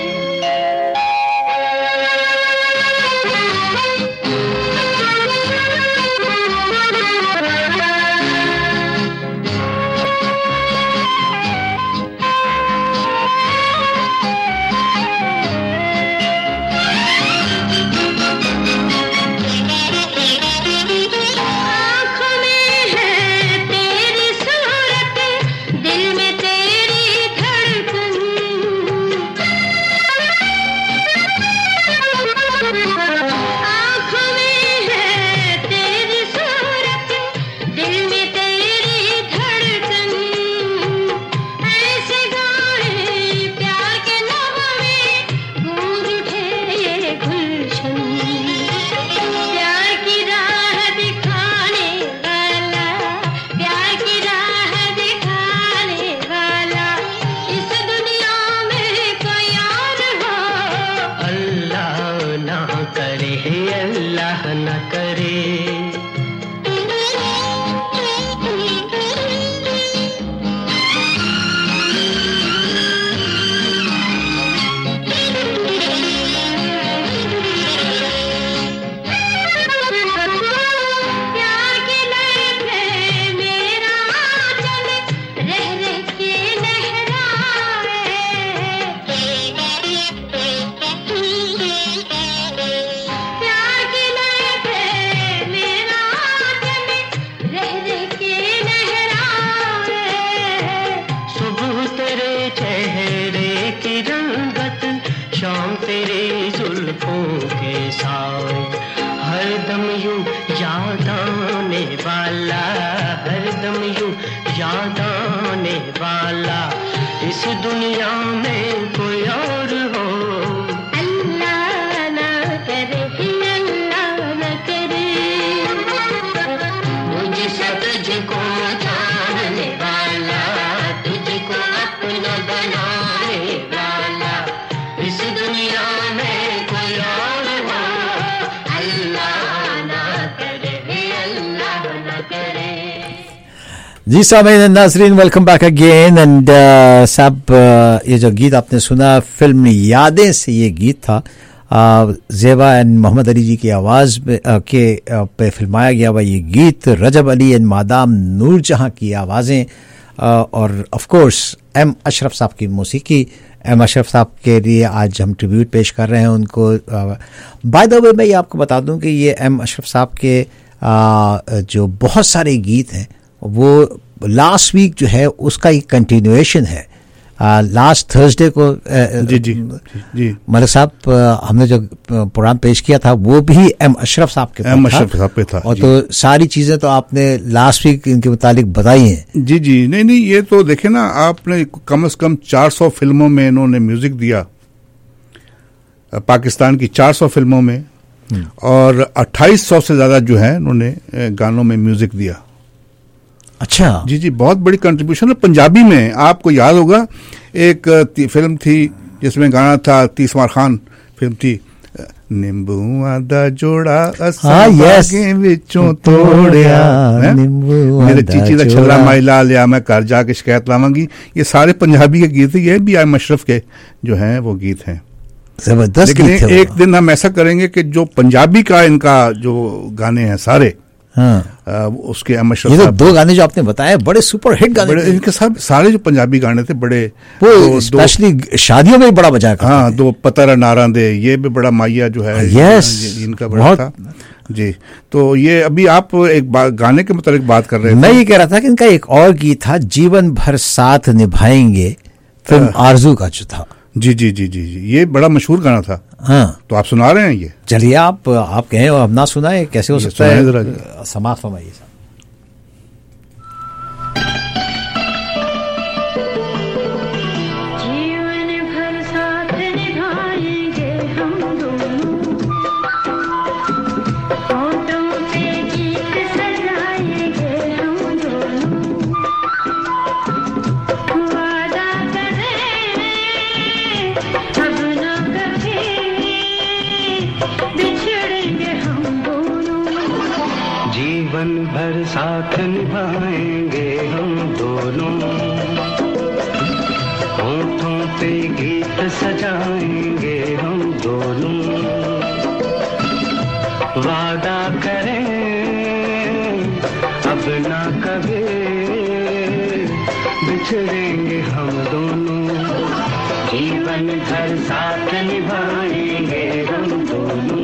इस दुनिया में कोई और हो, अल्लाह ना करे, अल्लाह न करे। मुझसे तुझको चाहने वाला, तुझको अपना बनाने वाला इस दुनिया में कोई और हो, जी सामीन नाजरीन, वेलकम बैक अगेन। एंड साहब, ये जो गीत आपने सुना फिल्म यादें से ये गीत था, ज़ेबा एंड मोहम्मद अली जी की आवाज़ पे फिल्माया गया हुआ ये गीत, रजब अली एंड मादाम नूरजहां की आवाज़ें, और ऑफ कोर्स एम अशरफ साहब की मौसीकी। एम अशरफ साहब के लिए आज हम ट्रिब्यूट पेश कर रहे हैं उनको। बाय द वे मैं ये आपको बता दूं कि ये एम अशरफ साहब के जो बहुत सारे गीत हैं वो लास्ट वीक जो है उसका एक कंटिन्यूएशन है। लास्ट थर्सडे को जी मलिक साहब हमने जो प्रोग्राम पेश किया था वो भी एम अशरफ साहब के एम अशरफ साहब पे था। और तो सारी चीजें तो आपने लास्ट वीक इनके मुतालिक बताई हैं। जी जी, नहीं ये तो देखे ना आपने, कम से कम 400 फिल्मों में इन्होंने म्यूजिक दिया, पाकिस्तान की 400 फिल्मों में, और 2800 से ज्यादा जो है इन्होंने गानों में म्यूजिक दिया। अच्छा जी जी, बहुत बड़ी कंट्रीब्यूशन है पंजाबी में। आपको याद होगा एक फिल्म थी जिसमें गाना था, तीसमार खान फिल्म थी, निंबुआ दा जोड़ा असां विचों तोड़िया, मेरे चीची दा छल्ला माई ला लिया, मैं घर जाके शिकायत लावांगी। ये सारे पंजाबी के गीत, ये भी एम अशरफ के जो हैं वो गीत हैं। जबरदस्त। लेकिन एक दिन हम ऐसा करेंगे कि जो पंजाबी का इनका जो गाने हैं सारे, उसके एम अशरफ, ये तो दो गाने जो आपने बताए बड़े सुपर हिट गाने बड़े, इनके सारे जो पंजाबी गाने थे बड़े, वो स्पेशली शादियों में बड़ा बजाया करते थे। हाँ, दो पतर नारा दे, ये भी बड़ा माइया जो है, यस, इनका बड़ा था जी। तो ये अभी आप एक गाने के मतलब बात कर रहे थे, मैं ये कह रहा था कि इनका एक और गीत था, जीवन भर साथ निभाएंगे, फिल्म आरजू का जो था। जी जी जी जी जी, ये बड़ा मशहूर गाना था। हाँ, तो आप सुना रहे हैं ये? चलिए आप कहें और हम ना सुनाए, कैसे हो सकता है? समाप्त फरमाइए साहब। जीवन भर साथ निभाएंगे हम दोनों, होठों पे गीत सजाएंगे हम दोनों, वादा करें अब ना कभी बिछड़ेंगे हम दोनों, जीवन भर साथ निभाएंगे हम दोनों।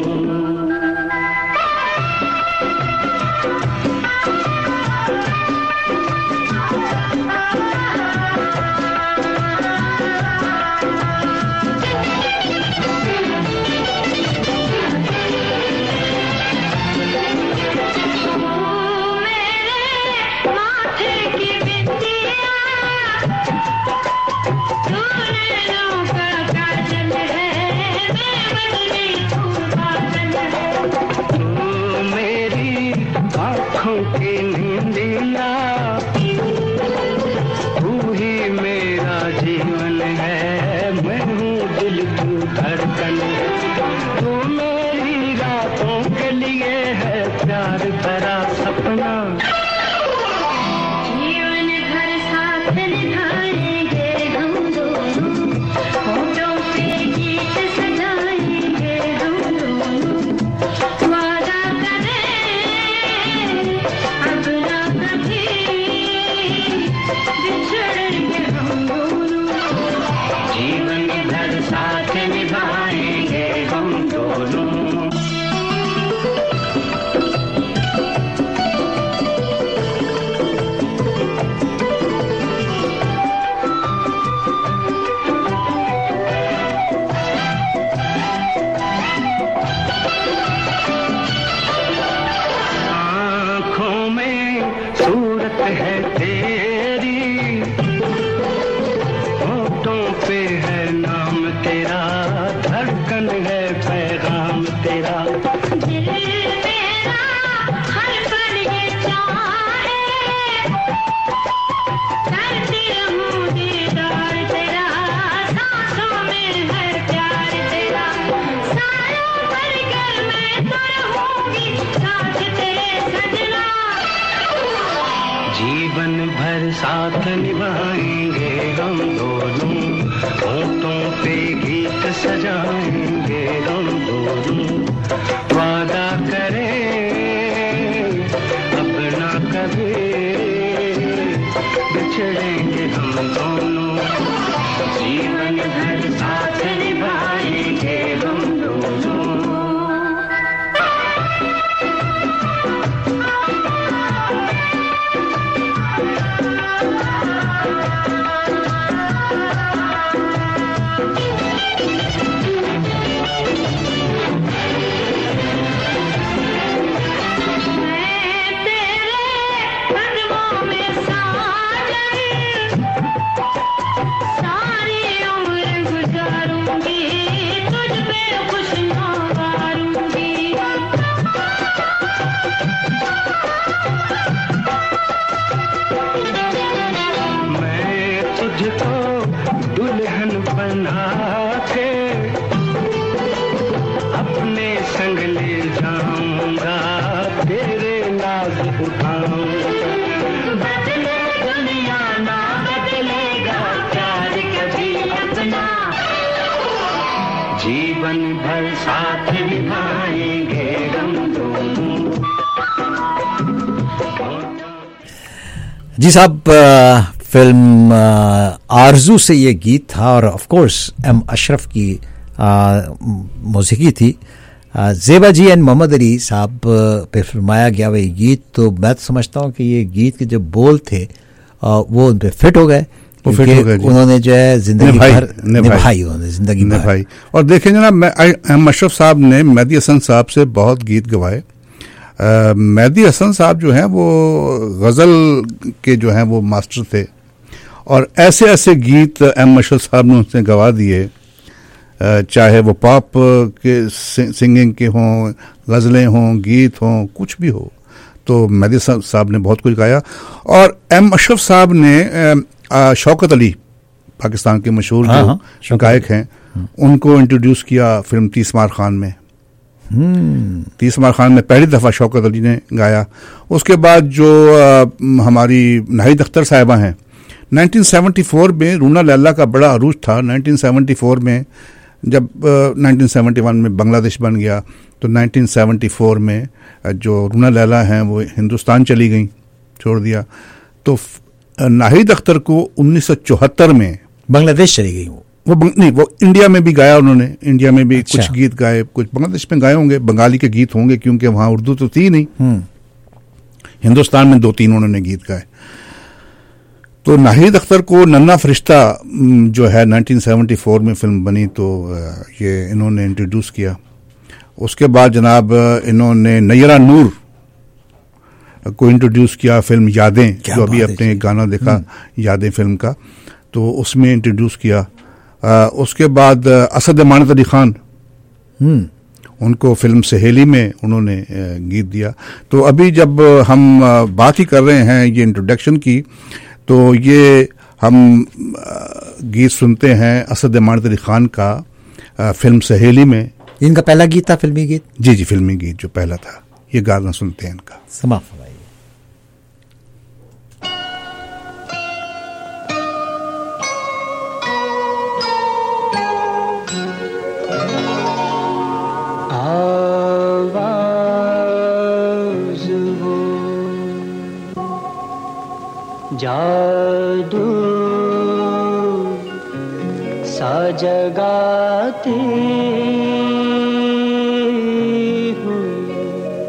साथ निभाएंगे हम दोनों, होठों पे गीत सजाएंगे हम दोनों, वादा करें अब ना कभी बिछड़ेंगे हम दोनों, जीवन भर साथ निभाएंगे हम दोनों। जीवन भर साथ निभाएंगे हम दोनों। जी साहब, फिल्म आरजू से ये गीत था और ऑफ कोर्स एम अशरफ की मौसीकी थी। ज़ेबा जी एंड मोहम्मद अली साहब पे फिल्माया गया वही गीत। तो मैं तो समझता हूँ कि ये गीत के जो बोल थे वो उन पे फिट हो गए, उन्होंने जो है जिंदगी भर निभाई, उन्होंने जिंदगी निभाई। और देखें जनाब, एम अशरफ साहब ने मेहदी हसन साहब से बहुत गीत गवाए। मेहदी हसन साहब जो हैं वो गज़ल के जो हैं वो मास्टर थे और ऐसे ऐसे गीत एम अशरफ साहब ने उनसे गवा दिए, चाहे वो पॉप के सिंगिंग के हों, गज़लें हों, गीत हों, कुछ भी हो। तो मेहदी साहब ने बहुत कुछ गाया। और एम अशरफ साहब ने शौकत अली, पाकिस्तान के मशहूर जो गायक हैं, उनको इंट्रोड्यूस किया फिल्म 30 मार खान में। 30 मार खान में पहली दफ़ा शौकत अली ने गाया। उसके बाद जो हमारी नाहिद अख्तर साहिबा हैं, 1974 में रूना लैला का बड़ा अरूज था। 1974 में जब 1971 में बांग्लादेश बन गया, तो 1974 में जो रूना लैला हैं वो हिंदुस्तान चली गई, छोड़ दिया। तो नाहिद अख्तर को 1974 में बांग्लादेश चली गई। वो इंडिया में भी गाया उन्होंने, इंडिया में भी कुछ गीत गाए, कुछ बांग्लादेश में गाए होंगे, बंगाली के गीत होंगे क्योंकि वहाँ उर्दू तो थी नहीं। हिंदुस्तान में 2-3 उन्होंने गीत गाए। तो नाहिद अख्तर को नन्ना फरिश्ता जो है 1974 में फिल्म बनी, तो ये इन्होंने इंट्रोड्यूस किया। उसके बाद जनाब इन्होंने नयरा नूर को इंट्रोड्यूस किया फिल्म यादें, जो अभी आपने एक गाना देखा यादें फिल्म का, तो उसमें इंट्रोड्यूस किया। उसके बाद असद अमानत अली खान, उनको फिल्म सहेली में उन्होंने गीत दिया। तो अभी जब हम बात ही कर रहे हैं ये इंट्रोडक्शन की, तो ये हम गीत सुनते हैं असद अमानत अली खान का फिल्म सहेली में। इनका पहला गीत था, फिल्मी गीत? जी जी, फिल्मी गीत जो पहला था। ये गाना सुनते हैं इनका। समाप्त। जादू सा जगाती हुई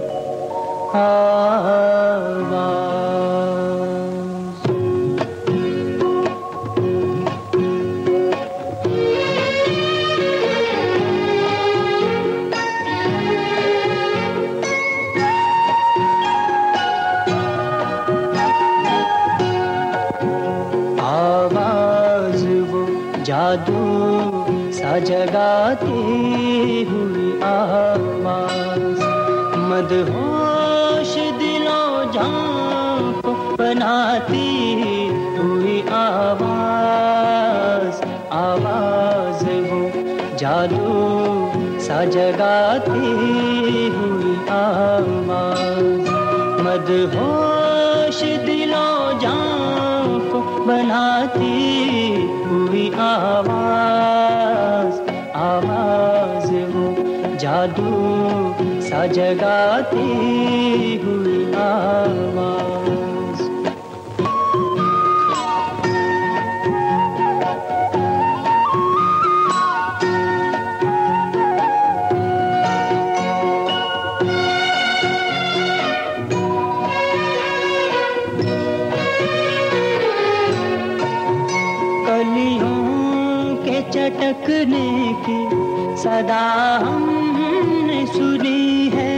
आवाज़, जादू सा जगाती हुई आवाज़, मदहोश दिलों जान को बनाती हुई आवाज़, आवाज़ वो जादू सा जगाती हुई आवाज़, मदहोश दिलों जान को बनाती हुई आवाज, आवाज वो जादू सा जगाती हुई आवाज। चटकने की सदा हमने सुनी है,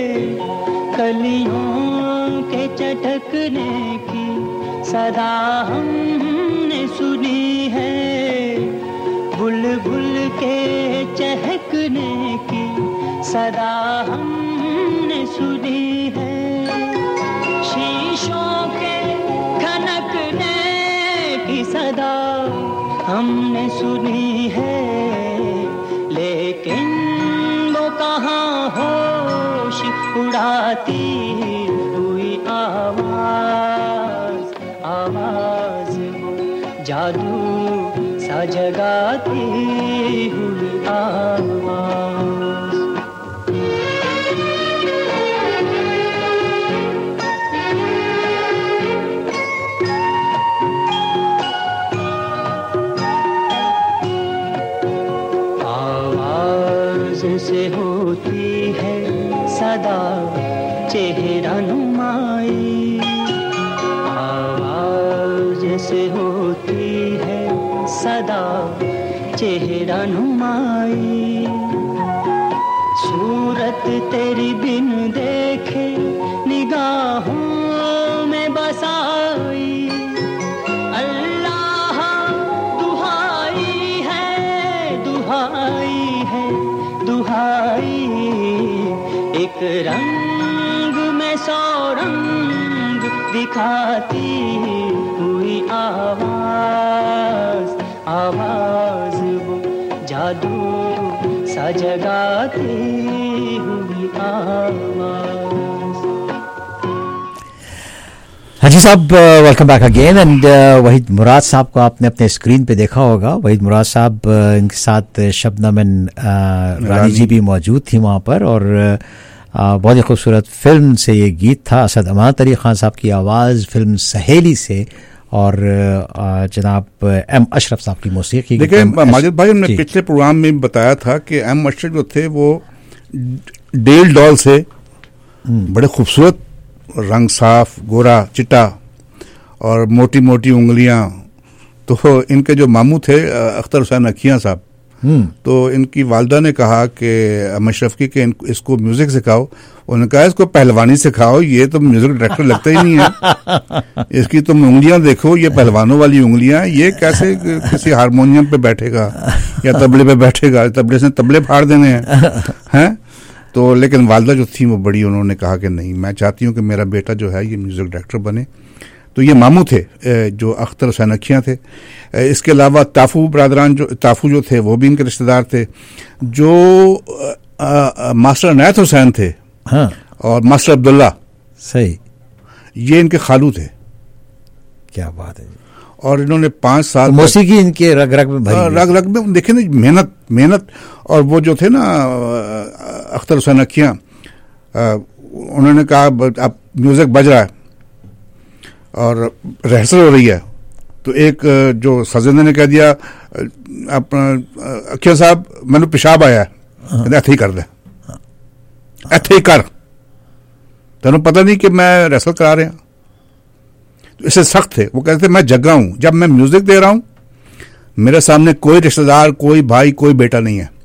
कलियों के चटकने की सदा हमने सुनी है, बुलबुल के चहकने की सदा हमने सुनी है, शीशों के खनकने की सदा हमने सुनी है, लेकिन वो कहाँ होश उड़ाती हुई आवाज, आवाज वो जादू सा जगाती हुई आवाज। से होती है सदा चेहरा नुमाई, आवाज से होती है सदा चेहरा नुमाई, सूरत तेरी बिन देखे निगाहों में बसाई, अल्लाह दुहाई है, दुहाई है, दुहाई, एक रंग में सौ रंग दिखाती हुई आवाज, आवाज वो जादू सा जगाती हुई आवाज। हाजी साहब, welcome back again. And Waheed Murad साहब को आपने अपने स्क्रीन पे देखा होगा। वहीद मुराद साहब, इनके साथ शबनम रानी जी भी मौजूद थी वहाँ पर, और बहुत ही खूबसूरत फिल्म से ये गीत था। असद अमानत अली खान साहब की आवाज़ फिल्म सहेली से, और जनाब एम अशरफ साहब की मौसीकी। देखिए माजिद भाई, हमने पिछले प्रोग्राम में बताया था कि एम अशरफ जो थे वो डेल डॉल से बड़े खूबसूरत, रंग साफ, गोरा चिट्टा और मोटी मोटी उंगलियां। तो इनके जो मामू थे अख्तर हुसैन अखियां साहब, तो इनकी वालदा ने कहा कि अशरफ की कि इसको म्यूजिक सिखाओ। उन्होंने कहा इसको पहलवानी सिखाओ, ये तो म्यूजिक डायरेक्टर लगता ही नहीं है, इसकी तुम उंगलियां देखो, ये पहलवानों वाली उंगलियां, ये कैसे किसी हारमोनियम पे बैठेगा या तबले पे बैठेगा, तबले से तबले फाड़ देने हैं। तो लेकिन वालदा जो थी वो बड़ी, उन्होंने कहा कि नहीं, मैं चाहती हूँ कि मेरा बेटा जो है ये म्यूजिक डायरेक्टर बने। तो ये मामू थे जो अख्तर हुसैन अखियां थे। इसके अलावा ताफू बरादरान ताफू जो थे वो भी इनके रिश्तेदार थे। जो मास्टर अनायत हुसैन थे, हाँ, और मास्टर अब्दुल्ला, सही, ये इनके खालू थे। क्या बात है। और इन्होंने 5 साल तो मौसीकी इनके रग रग में भरी, रग रग में देखे ना, मेहनत। और वो जो थे ना अख्तर हुसैन अखियां, उन्होंने कहा अब म्यूजिक बज रहा है और रिहर्सल हो रही है, तो एक जो सजेंदर ने कह दिया, अपना अखिया साहब मैंने पेशाब आया है, ऐसे ही कर दे, ऐसे ही कर, तेनों पता नहीं कि मैं रिहर्सल करा रहे हैं। तो इससे सख्त थे। वो कहते थे मैं जगा हूं, जब मैं म्यूजिक दे रहा हूं मेरे सामने कोई रिश्तेदार, कोई भाई, कोई बेटा नहीं है।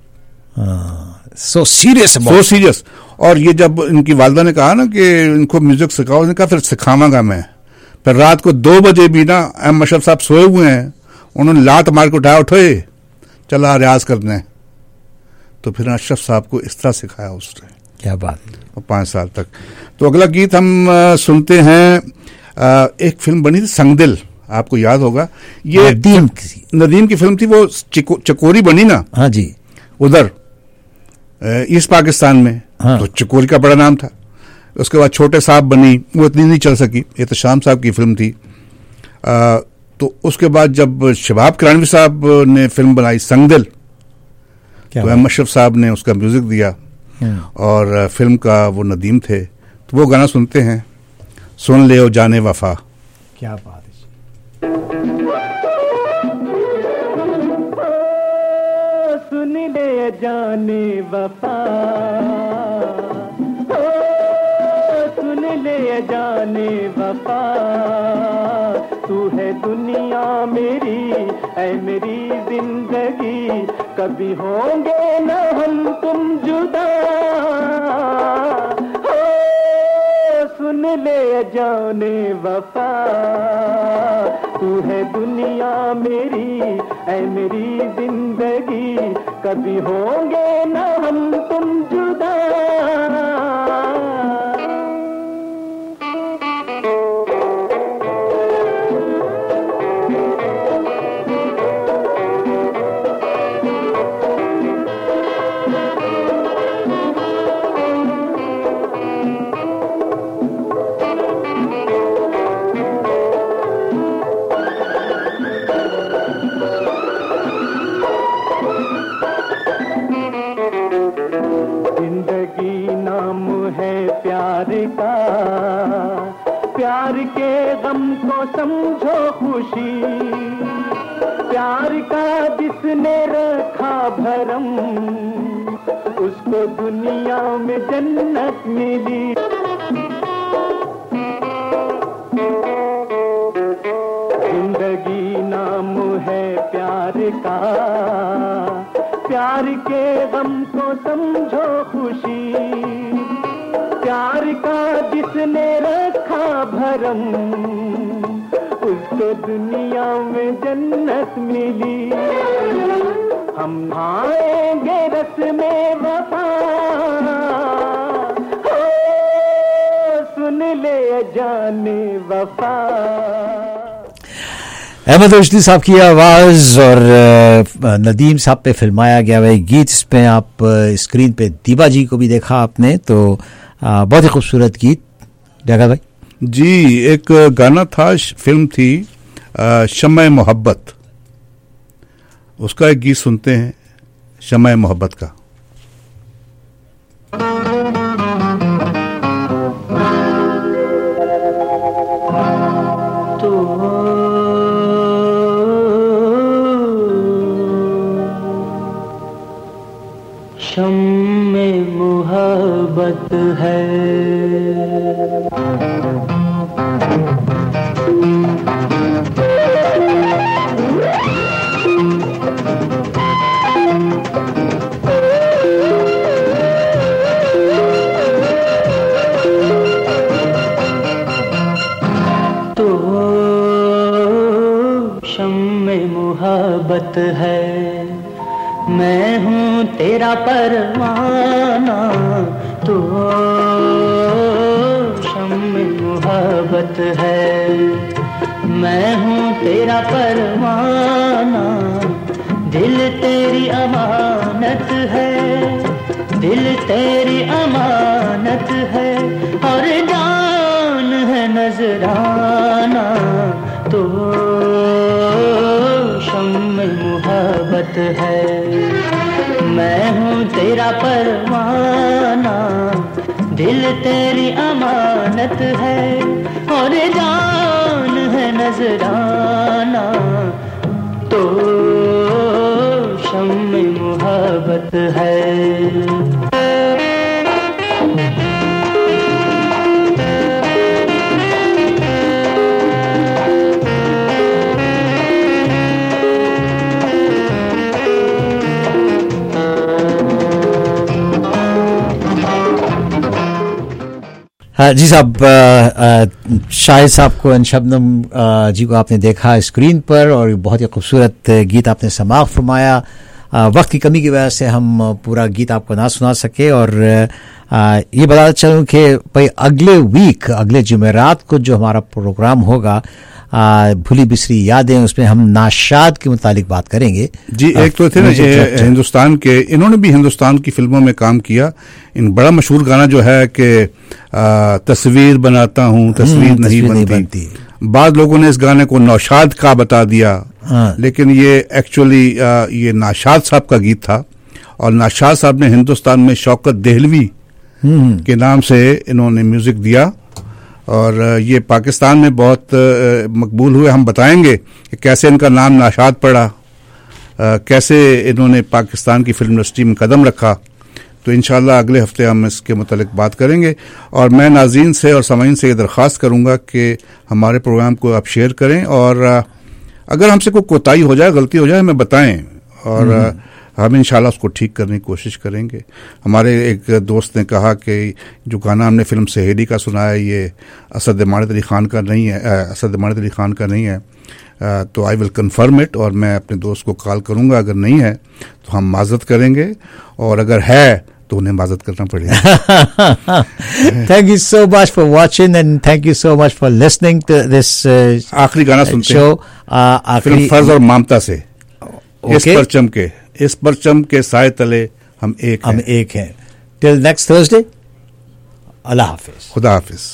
So serious, so serious. और ये जब इनकी वालदा ने कहा ना कि इनको म्यूजिक सिखाओ, उन्होंने कहा फिर सिखावांगा मैं। फिर रात को 2 बजे भी ना एम अशरफ साहब सोए हुए हैं, उन्होंने लात मार के उठाया, उठे चला रियाज करने। तो फिर अशरफ साहब को इस तरह सिखाया उसने। क्या बात। 5 साल तक। तो अगला गीत हम सुनते हैं। एक फिल्म बनी थी संगदिल, आपको याद होगा, ये नदीम की फिल्म थी। वो चकोरी बनी ना, हाँ जी, उधर ईस्ट पाकिस्तान में। हाँ। तो चकोरी का बड़ा नाम था। उसके बाद छोटे साहब बनी, वो इतनी नहीं चल सकी, एहतशाम साहब की फिल्म थी। तो उसके बाद जब शबाब किरानवी साहब ने फिल्म बनाई संगदिल, तो एम अशरफ साहब ने उसका म्यूजिक दिया और फिल्म का वो नदीम थे, तो वो गाना सुनते हैं, सुन ले ओ जाने वफा। क्या बात है। सुन ले जाने वफा, सुन ले जाने वफा, तू है दुनिया मेरी, ऐ मेरी जिंदगी, कभी होंगे न हम तुम जुदा, सुन ले जाने वफा, तू है दुनिया मेरी, ऐ मेरी जिंदगी, कभी होंगे न हम तुम जुदा। प्यार के गम को समझो खुशी, प्यार का जिसने रखा भरम, उसको दुनिया में जन्नत मिली। जिंदगी नाम है प्यार का, प्यार के गम को समझो खुशी, प्यार का जिसने रखा भरम, उसको दुनिया में जन्नत मिली। हम आएंगे रस में वफा, हो सुन ले जाने वफा। अहमद रुश्दी साहब की आवाज़ और नदीम साहब पे फिल्माया गया वह गीत, इस पे आप स्क्रीन पे दीबा जी को भी देखा आपने, तो बहुत ही खूबसूरत गीत। देखा भाई जी, एक गाना था, फिल्म थी शम्मे मोहब्बत, उसका एक गीत सुनते हैं, शम्मे मोहब्बत का। शम्मे मोहब्बत है, तो शम्मे मोहब्बत है, मैं हूँ तेरा परवाना, तो शम्मे मोहब्बत है, मैं हूँ तेरा परवाना, दिल तेरी अमानत है, दिल तेरी अमानत है, और जान है नजराना, तो शम्मे मोहब्बत है, मैं हूँ तेरा परवाना, दिल तेरी अमानत है, और जान है नजराना, तो शम्मे मोहब्बत है। जी साहब, शाहिद साहब को, शबनम जी को आपने देखा स्क्रीन पर और बहुत ही खूबसूरत गीत आपने समाअत फरमाया। वक्त की कमी की वजह से हम पूरा गीत आपको ना सुना सके, और ये बताना चाहूँ कि भाई अगले वीक, अगले जुमेरात को जो हमारा प्रोग्राम होगा भूली बिसरी यादें, उसमें हम नाशाद के मुतालिक बात करेंगे। जी, एक तो थे ना ये हिंदुस्तान के, इन्होंने भी हिंदुस्तान की फिल्मों में काम किया। इन बड़ा मशहूर गाना जो है कि तस्वीर बनाता हूँ तस्वीर नहीं बनती, बाद लोगों ने इस गाने को नौशाद का बता दिया, हाँ। लेकिन ये एक्चुअली ये नाशाद साहब का गीत था। और नाशाद साहब ने हिंदुस्तान में शौकत देहलवी के नाम से इन्होंने म्यूजिक दिया, और ये पाकिस्तान में बहुत मकबूल हुए। हम बताएंगे कि कैसे इनका नाम नाशाद पड़ा, कैसे इन्होंने पाकिस्तान की फिल्म इंडस्ट्री में कदम रखा। तो इंशाल्लाह अगले हफ्ते हम इसके मुतालिक बात करेंगे। और मैं नाज़रीन से और सामीन से ये दरख्वास्त करूंगा कि हमारे प्रोग्राम को आप शेयर करें, और अगर हमसे कोई कोताही हो जाए, गलती हो जाए, हमें बताएं, और हम इंशाल्लाह उसको ठीक करने की कोशिश करेंगे। हमारे एक दोस्त ने कहा कि जो गाना हमने फिल्म सहेली का सुना है ये असद इमारत अली खान का नहीं है, असद इमारत अली खान का नहीं है। तो आई विल कन्फर्म इट, और मैं अपने दोस्त को कॉल करूंगा। अगर नहीं है तो हम माजरत करेंगे, और अगर है तो उन्हें माजरत करना पड़ेगा। Thank you so much for watching and thank you so much for listening to this आखिरी गाना सुनते show. हैं फिल्म फर्ज और ममता से। इस परचम के साए तले हम एक हैं। Till next Thursday, अल्लाह हाफिज। खुदा हाफिज।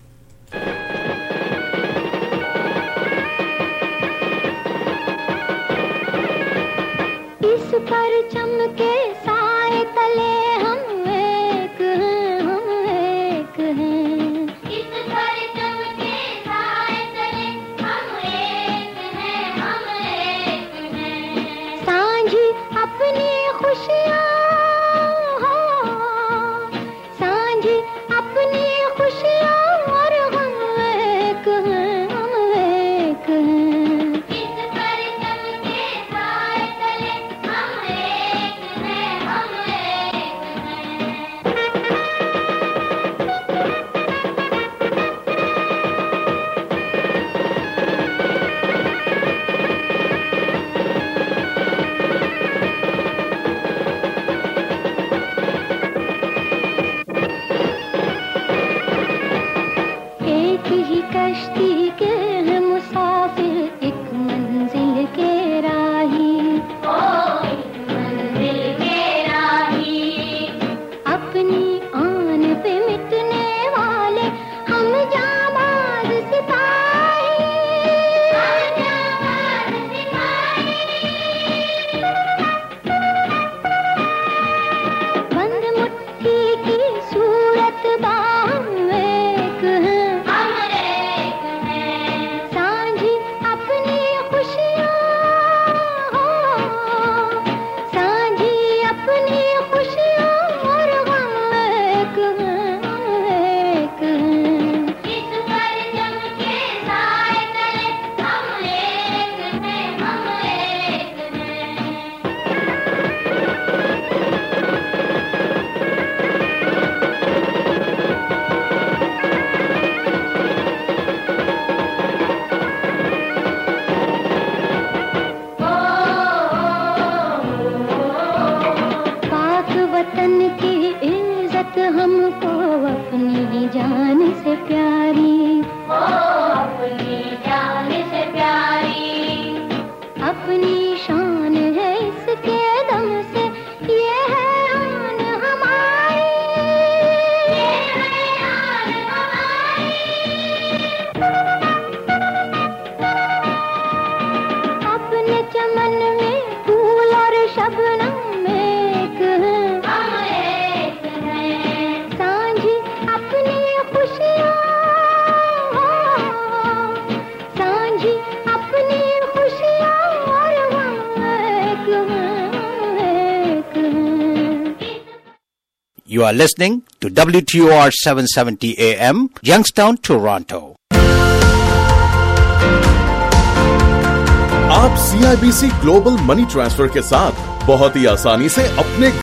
इस परचम के साए तले हम एक हैं, हम एक हैं। इस परचम के साए तले हम एक हैं, हम एक हैं। सांझी अपनी खुशियाँ हो, सांझी अपनी खुशियाँ, और हम एक हैं, हम एक हैं। इस परचम के साए तले हम एक हैं, हम एक हैं। एक ही कश्ती के हैं मुसाफिर, एक मंजिल के राही, एक मंजिल के राही। अपनी आन पे मिटने वाले हम जाबाज सिपाही, हम जाबाज सिपाही। बंद मुट्ठी की सूरत बाहम एक हैं, हम एक हैं। सांझी अपनी खुशियाँ हो, सांझी अपनी खुशियाँ, और हम एक हैं, हम एक हैं। इस परचम के साए तले हम एक हैं, हम एक हैं। पाक वतन की इज्जत हमको अपनी जान से प्यारी, अपनी जान से प्यारी। अपनी शान है इसके दम से, ये है आन हमारी, ये है आन हमारी। अपने चमन में फूल और शबनम एक हैं, हम एक हैं। सांझी अपनी खुशियाँ हो, सांझी अपनी खुशियाँ, और हम एक हैं, हम एक हैं। You are listening to WTOR 770 AM, Youngstown, Toronto. आप CIBC ग्लोबल मनी ट्रांसफर के साथ बहुत ही आसानी से अपने